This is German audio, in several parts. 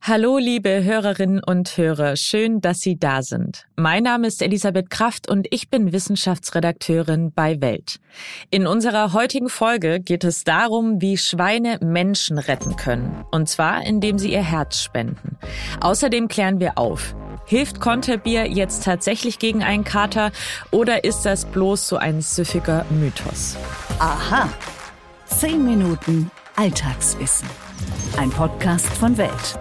Hallo, liebe Hörerinnen und Hörer, schön, dass Sie da sind. Mein Name ist Elisabeth Kraft und ich bin Wissenschaftsredakteurin bei Welt. In unserer heutigen Folge geht es darum, wie Schweine Menschen retten können. Und zwar, indem sie ihr Herz spenden. Außerdem klären wir auf: Hilft Konterbier jetzt tatsächlich gegen einen Kater oder ist das bloß so ein süffiger Mythos? Aha. 10 Minuten Alltagswissen. Ein Podcast von Welt.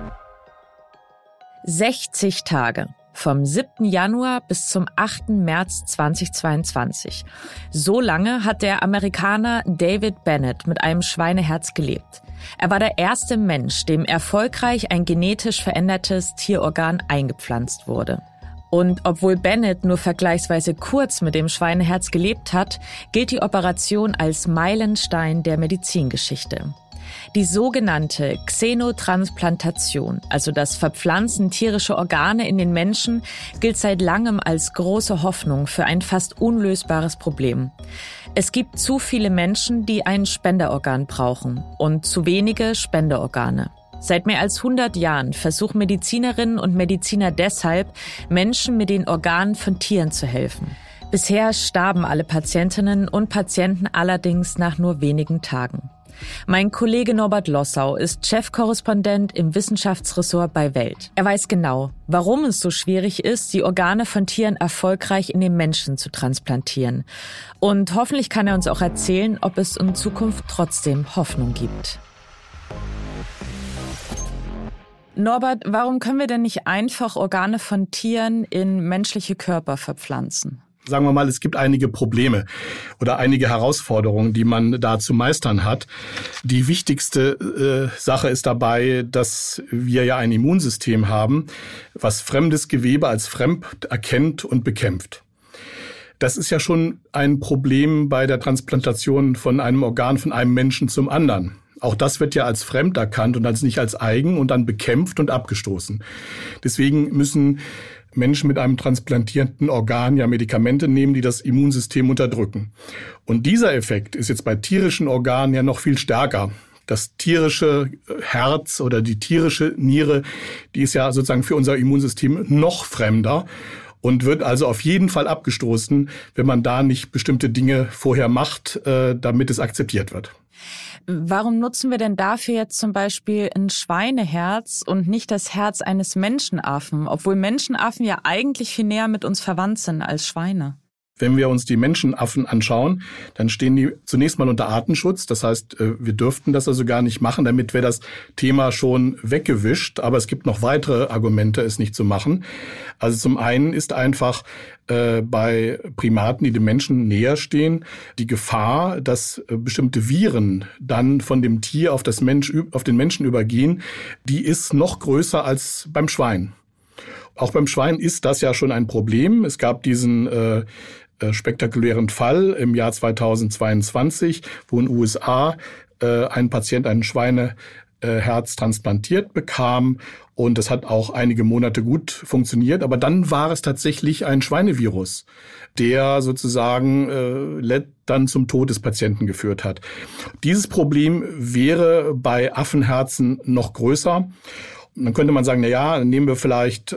60 Tage. Vom 7. Januar bis zum 8. März 2022. So lange hat der Amerikaner David Bennett mit einem Schweineherz gelebt. Er war der erste Mensch, dem erfolgreich ein genetisch verändertes Tierorgan eingepflanzt wurde. Und obwohl Bennett nur vergleichsweise kurz mit dem Schweineherz gelebt hat, gilt die Operation als Meilenstein der Medizingeschichte. Die sogenannte Xenotransplantation, also das Verpflanzen tierischer Organe in den Menschen, gilt seit langem als große Hoffnung für ein fast unlösbares Problem. Es gibt zu viele Menschen, die ein Spenderorgan brauchen und zu wenige Spenderorgane. Seit mehr als 100 Jahren versuchen Medizinerinnen und Mediziner deshalb, Menschen mit den Organen von Tieren zu helfen. Bisher starben alle Patientinnen und Patienten allerdings nach nur wenigen Tagen. Mein Kollege Norbert Lossau ist Chefkorrespondent im Wissenschaftsressort bei Welt. Er weiß genau, warum es so schwierig ist, die Organe von Tieren erfolgreich in den Menschen zu transplantieren. Und hoffentlich kann er uns auch erzählen, ob es in Zukunft trotzdem Hoffnung gibt. Norbert, warum können wir denn nicht einfach Organe von Tieren in menschliche Körper verpflanzen? Sagen wir mal, es gibt einige Probleme oder einige Herausforderungen, die man da zu meistern hat. Die wichtigste Sache ist dabei, dass wir ja ein Immunsystem haben, was fremdes Gewebe als fremd erkennt und bekämpft. Das ist ja schon ein Problem bei der Transplantation von einem Organ von einem Menschen zum anderen. Auch das wird ja als fremd erkannt und als nicht als eigen und dann bekämpft und abgestoßen. Deswegen müssen Menschen mit einem transplantierten Organ ja Medikamente nehmen, die das Immunsystem unterdrücken. Und dieser Effekt ist jetzt bei tierischen Organen ja noch viel stärker. Das tierische Herz oder die tierische Niere, die ist ja sozusagen für unser Immunsystem noch fremder und wird also auf jeden Fall abgestoßen, wenn man da nicht bestimmte Dinge vorher macht, damit es akzeptiert wird. Warum nutzen wir denn dafür jetzt zum Beispiel ein Schweineherz und nicht das Herz eines Menschenaffen, obwohl Menschenaffen ja eigentlich viel näher mit uns verwandt sind als Schweine? Wenn wir uns die Menschenaffen anschauen, dann stehen die zunächst mal unter Artenschutz. Das heißt, wir dürften das also gar nicht machen. Damit wäre das Thema schon weggewischt. Aber es gibt noch weitere Argumente, es nicht zu machen. Also zum einen ist einfach bei Primaten, die dem Menschen näher stehen, die Gefahr, dass bestimmte Viren dann von dem Tier auf den Menschen übergehen, die ist noch größer als beim Schwein. Auch beim Schwein ist das ja schon ein Problem. Es gab diesen spektakulären Fall im Jahr 2022, wo in den USA ein Patient ein Schweineherz transplantiert bekam. Und das hat auch einige Monate gut funktioniert. Aber dann war es tatsächlich ein Schweinevirus, der sozusagen dann zum Tod des Patienten geführt hat. Dieses Problem wäre bei Affenherzen noch größer. Dann könnte man sagen, na ja, dann nehmen wir vielleicht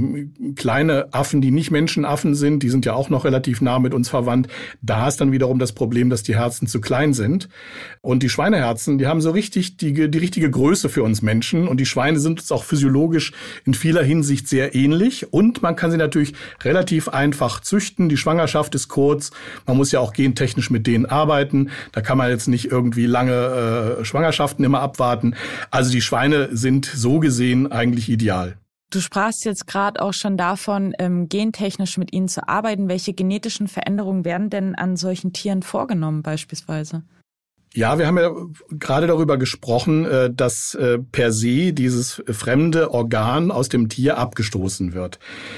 kleine Affen, die nicht Menschenaffen sind, die sind ja auch noch relativ nah mit uns verwandt. Da ist dann wiederum das Problem, dass die Herzen zu klein sind. Und die Schweineherzen, die haben so richtig die richtige Größe für uns Menschen. Und die Schweine sind uns auch physiologisch in vieler Hinsicht sehr ähnlich. Und man kann sie natürlich relativ einfach züchten. Die Schwangerschaft ist kurz. Man muss ja auch gentechnisch mit denen arbeiten. Da kann man jetzt nicht irgendwie lange Schwangerschaften immer abwarten. Also die Schweine sind so gesehen eigentlich ideal. Du sprachst jetzt gerade auch schon davon, gentechnisch mit ihnen zu arbeiten. Welche genetischen Veränderungen werden denn an solchen Tieren vorgenommen beispielsweise? Ja, wir haben ja gerade darüber gesprochen, dass per se dieses fremde Organ aus dem Tier abgestoßen wird.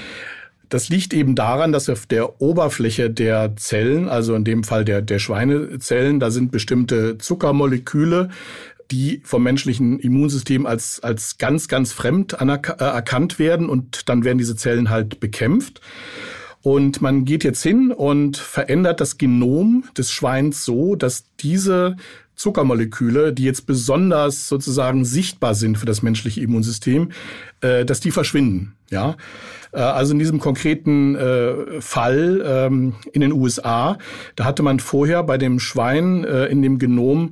Das liegt eben daran, dass auf der Oberfläche der Zellen, also in dem Fall der Schweinezellen, da sind bestimmte Zuckermoleküle, die vom menschlichen Immunsystem als ganz, ganz fremd erkannt werden und dann werden diese Zellen halt bekämpft. Und man geht jetzt hin und verändert das Genom des Schweins so, dass diese Zuckermoleküle, die jetzt besonders sozusagen sichtbar sind für das menschliche Immunsystem, dass die verschwinden. Ja, also in diesem konkreten Fall in den USA, da hatte man vorher bei dem Schwein in dem Genom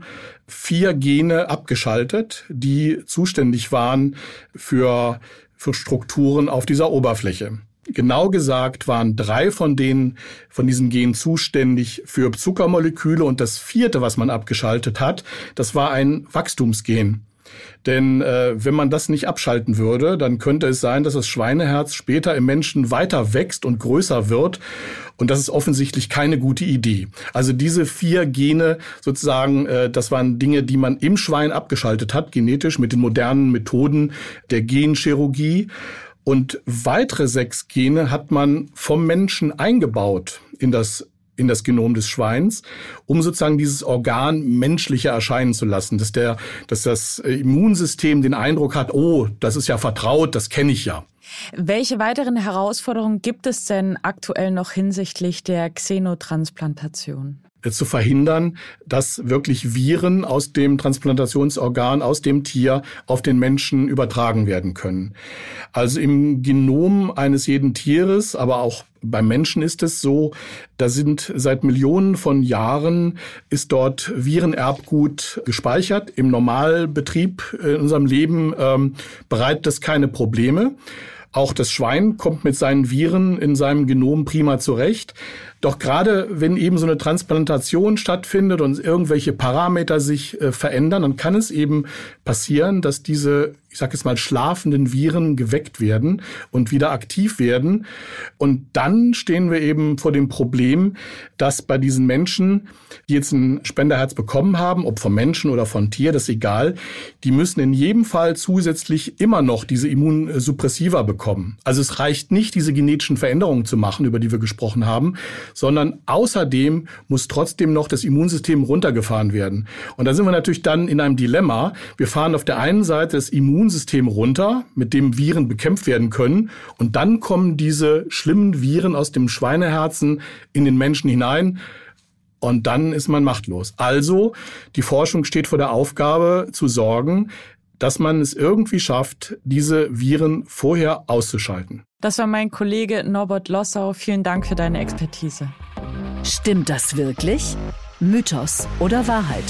4 Gene abgeschaltet, die zuständig waren für Strukturen auf dieser Oberfläche. Genau gesagt waren 3 von diesen Genen zuständig für Zuckermoleküle und das 4., was man abgeschaltet hat, das war ein Wachstumsgen. Denn wenn man das nicht abschalten würde, dann könnte es sein, dass das Schweineherz später im Menschen weiter wächst und größer wird. Und das ist offensichtlich keine gute Idee. Also diese 4 Gene sozusagen, das waren Dinge, die man im Schwein abgeschaltet hat, genetisch mit den modernen Methoden der Genchirurgie. Und weitere 6 Gene hat man vom Menschen eingebaut in das Genom des Schweins, um sozusagen dieses Organ menschlicher erscheinen zu lassen, dass das Immunsystem den Eindruck hat, oh, das ist ja vertraut, das kenne ich ja. Welche weiteren Herausforderungen gibt es denn aktuell noch hinsichtlich der Xenotransplantation? Zu verhindern, dass wirklich Viren aus dem Transplantationsorgan, aus dem Tier auf den Menschen übertragen werden können. Also im Genom eines jeden Tieres, aber auch beim Menschen ist es so, da sind seit Millionen von Jahren ist dort Virenerbgut gespeichert. Im Normalbetrieb in unserem Leben bereitet das keine Probleme. Auch das Schwein kommt mit seinen Viren in seinem Genom prima zurecht. Doch gerade wenn eben so eine Transplantation stattfindet und irgendwelche Parameter sich verändern, dann kann es eben passieren, dass diese, ich sage jetzt mal, schlafenden Viren geweckt werden und wieder aktiv werden. Und dann stehen wir eben vor dem Problem, dass bei diesen Menschen, die jetzt ein Spenderherz bekommen haben, ob vom Menschen oder von Tier, das ist egal, die müssen in jedem Fall zusätzlich immer noch diese Immunsuppressiva bekommen. Also es reicht nicht, diese genetischen Veränderungen zu machen, über die wir gesprochen haben, sondern außerdem muss trotzdem noch das Immunsystem runtergefahren werden. Und da sind wir natürlich dann in einem Dilemma. Wir fahren auf der einen Seite das Immunsystem runter, mit dem Viren bekämpft werden können, und dann kommen diese schlimmen Viren aus dem Schweineherzen in den Menschen hinein. Und dann ist man machtlos. Also, die Forschung steht vor der Aufgabe zu sorgen, dass man es irgendwie schafft, diese Viren vorher auszuschalten. Das war mein Kollege Norbert Lossau. Vielen Dank für deine Expertise. Stimmt das wirklich? Mythos oder Wahrheit?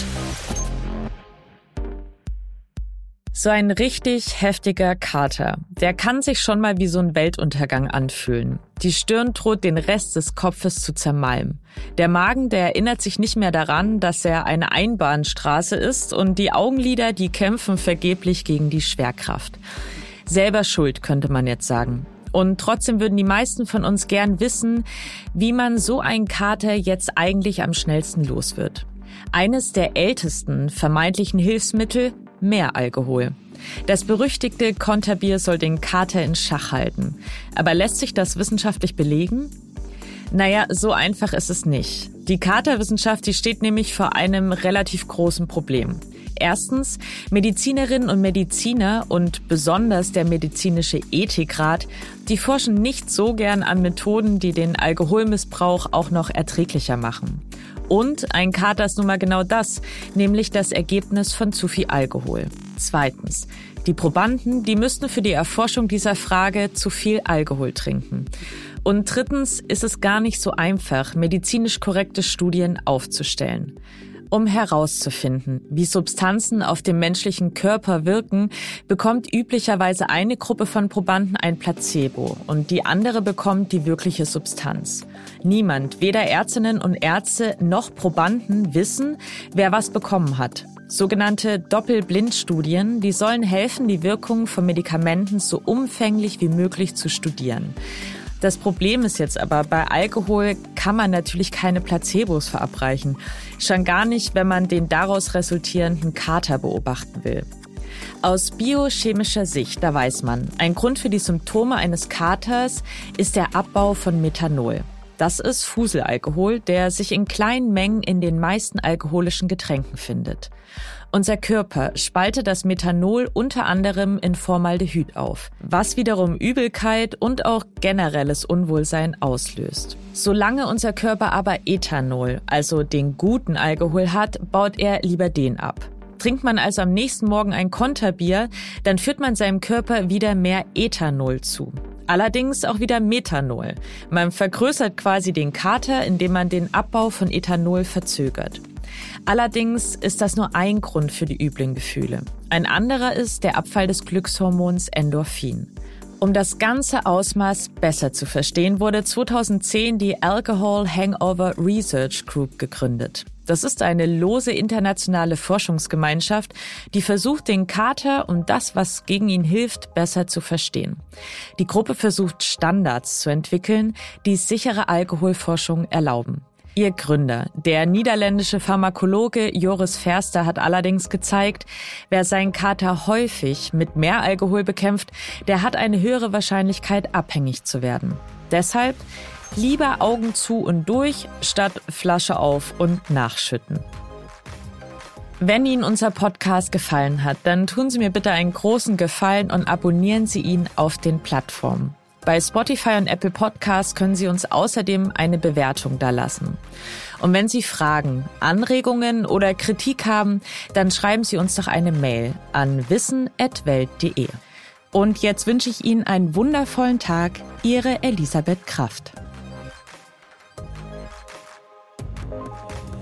So ein richtig heftiger Kater, der kann sich schon mal wie so ein Weltuntergang anfühlen. Die Stirn droht den Rest des Kopfes zu zermalmen. Der Magen, der erinnert sich nicht mehr daran, dass er eine Einbahnstraße ist, und die Augenlider, die kämpfen vergeblich gegen die Schwerkraft. Selber schuld, könnte man jetzt sagen. Und trotzdem würden die meisten von uns gern wissen, wie man so einen Kater jetzt eigentlich am schnellsten los wird. Eines der ältesten vermeintlichen Hilfsmittel: mehr Alkohol. Das berüchtigte Konterbier soll den Kater in Schach halten. Aber lässt sich das wissenschaftlich belegen? Naja, so einfach ist es nicht. Die Katerwissenschaft, die steht nämlich vor einem relativ großen Problem. Erstens, Medizinerinnen und Mediziner und besonders der medizinische Ethikrat, die forschen nicht so gern an Methoden, die den Alkoholmissbrauch auch noch erträglicher machen. Und ein Kater ist nun mal genau das, nämlich das Ergebnis von zu viel Alkohol. Zweitens, die Probanden, die müssten für die Erforschung dieser Frage zu viel Alkohol trinken. Und drittens ist es gar nicht so einfach, medizinisch korrekte Studien aufzustellen. Um herauszufinden, wie Substanzen auf dem menschlichen Körper wirken, bekommt üblicherweise eine Gruppe von Probanden ein Placebo und die andere bekommt die wirkliche Substanz. Niemand, weder Ärztinnen und Ärzte noch Probanden, wissen, wer was bekommen hat. Sogenannte Doppelblindstudien, die sollen helfen, die Wirkung von Medikamenten so umfänglich wie möglich zu studieren. Das Problem ist jetzt aber, bei Alkohol kann man natürlich keine Placebos verabreichen. Schon gar nicht, wenn man den daraus resultierenden Kater beobachten will. Aus biochemischer Sicht, da weiß man, ein Grund für die Symptome eines Katers ist der Abbau von Methanol. Das ist Fuselalkohol, der sich in kleinen Mengen in den meisten alkoholischen Getränken findet. Unser Körper spaltet das Methanol unter anderem in Formaldehyd auf, was wiederum Übelkeit und auch generelles Unwohlsein auslöst. Solange unser Körper aber Ethanol, also den guten Alkohol hat, baut er lieber den ab. Trinkt man also am nächsten Morgen ein Konterbier, dann führt man seinem Körper wieder mehr Ethanol zu. Allerdings auch wieder Methanol. Man vergrößert quasi den Kater, indem man den Abbau von Ethanol verzögert. Allerdings ist das nur ein Grund für die üblen Gefühle. Ein anderer ist der Abfall des Glückshormons Endorphin. Um das ganze Ausmaß besser zu verstehen, wurde 2010 die Alcohol Hangover Research Group gegründet. Das ist eine lose internationale Forschungsgemeinschaft, die versucht, den Kater und das, was gegen ihn hilft, besser zu verstehen. Die Gruppe versucht, Standards zu entwickeln, die sichere Alkoholforschung erlauben. Ihr Gründer, der niederländische Pharmakologe Joris Verster, hat allerdings gezeigt, wer seinen Kater häufig mit mehr Alkohol bekämpft, der hat eine höhere Wahrscheinlichkeit, abhängig zu werden. Deshalb lieber Augen zu und durch, statt Flasche auf und nachschütten. Wenn Ihnen unser Podcast gefallen hat, dann tun Sie mir bitte einen großen Gefallen und abonnieren Sie ihn auf den Plattformen. Bei Spotify und Apple Podcasts können Sie uns außerdem eine Bewertung dalassen. Und wenn Sie Fragen, Anregungen oder Kritik haben, dann schreiben Sie uns doch eine Mail an wissen@welt.de. Und jetzt wünsche ich Ihnen einen wundervollen Tag. Ihre Elisabeth Kraft.